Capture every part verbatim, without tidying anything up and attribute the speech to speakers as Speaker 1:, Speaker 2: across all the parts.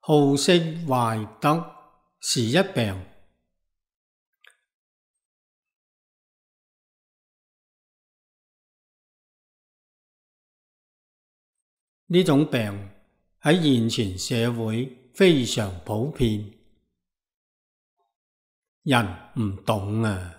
Speaker 1: 好色壞德是一病。呢種病喺現前社會非常普遍，人唔懂啊。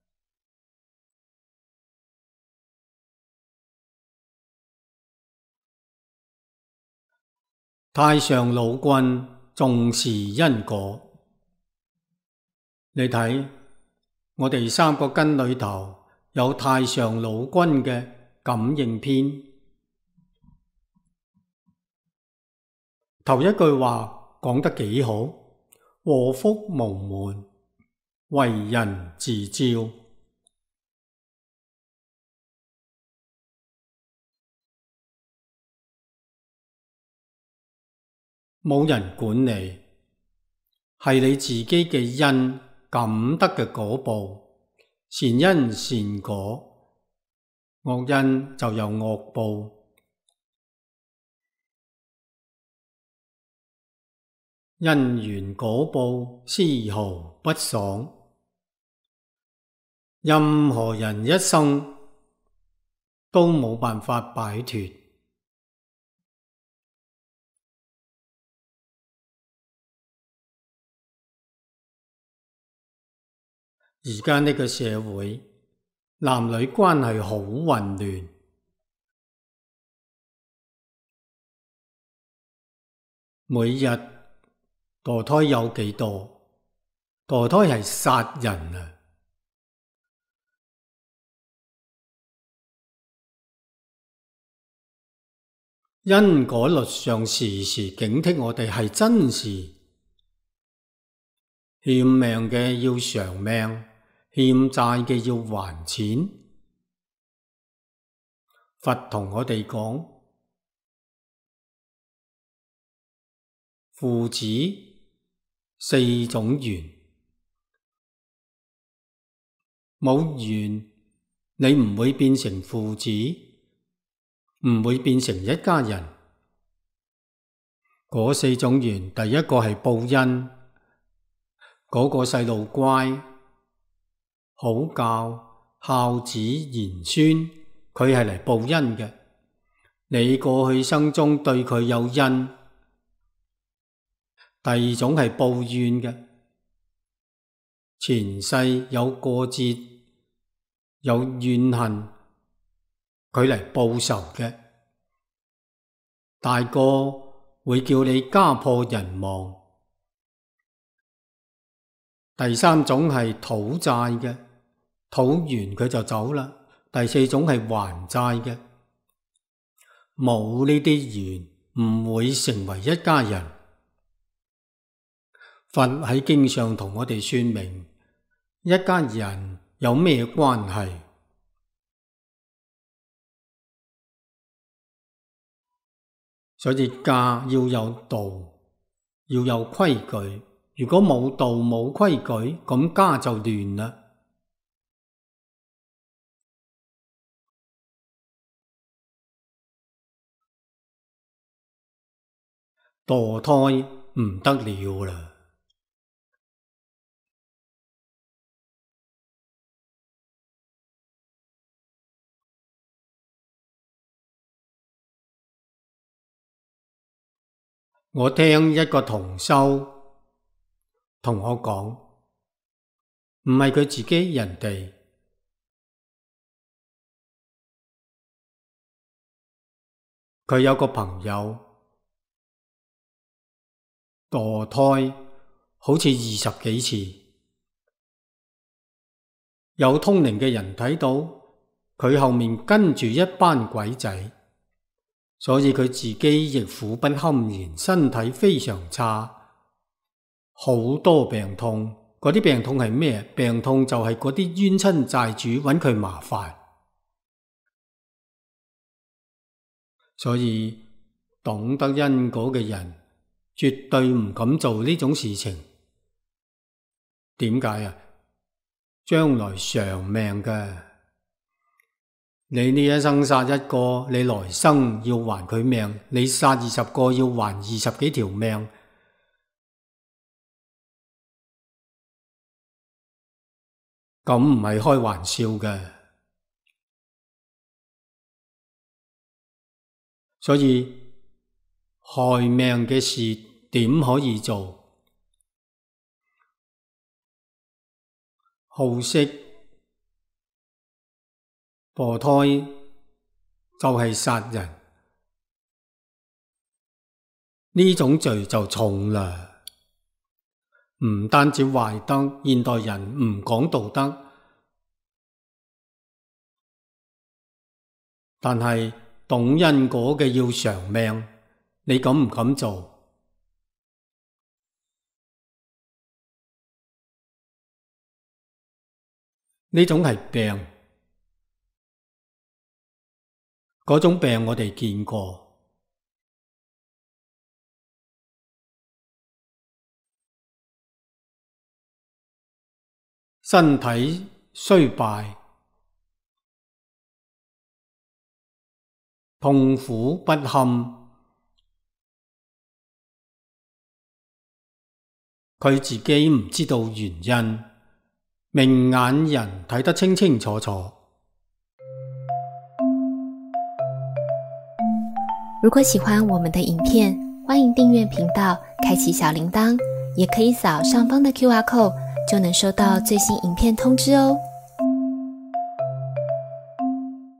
Speaker 1: 太上老君重視因果，你睇我哋三個根裏頭有太上老君嘅感應篇，頭一句話講得幾好，禍福無門，為人自照。冇人管你，係你自己嘅因感得嘅果報，善因善果，惡因就有惡報。因緣果報絲毫不爽，任何人一生都冇辦法擺脫。而家呢個社會，男女關係好混亂，每日墮胎有幾多？墮胎係殺人啊！因果律上時時警惕我哋係真事，欠命嘅要償命，欠債嘅要還錢。佛同我哋講，父子四種緣，冇緣你唔會變成父子，唔會變成一家人。嗰四種緣，第一個係報恩，嗰個細路乖，好教，孝子賢孫，佢係嚟報恩嘅。你過去生中對佢有恩。第二種係報怨嘅，前世有過節，有怨恨，佢嚟報仇嘅。大個會叫你家破人亡。第三種係討債嘅，討完佢就走啦。第四種係還債嘅，冇呢啲緣唔會成為一家人。佛喺經上同我哋說明，一家人有咩關係？所以家要有道，要有規矩。如果冇道冇規矩，咁家就亂啦。墮胎唔得了啦！我聽一個同修同我講，唔係佢自己，人哋佢有個朋友墮胎好似二十幾次，有通靈嘅人睇到佢後面跟住一班鬼仔，所以佢自己亦苦不堪言，身體非常差，好多病痛。嗰啲病痛係咩？病痛就係嗰啲冤親債主揾佢麻煩。所以懂得因果嘅人絕對唔敢做呢種事情。點解啊？將來償命㗎。你呢一生殺一個，你來生要還佢命；你殺二十個要還二十幾條命。 咁唔係開玩笑嘅。所以害命嘅事點可以做？好色、墮胎就係殺人，呢種罪就重啦。唔單止壞得現代人唔講道德，但係懂因果嘅要償命，你敢唔敢做？呢種係病，嗰種病我哋見過。身體衰敗，痛苦不堪，佢自己唔知道原因，明眼人睇得清清楚楚。
Speaker 2: 如果喜歡我們的影片，歡迎訂閱頻道，開啟小鈴鐺，也可以掃上方的 Q R code，就能收到最新影片通知哦。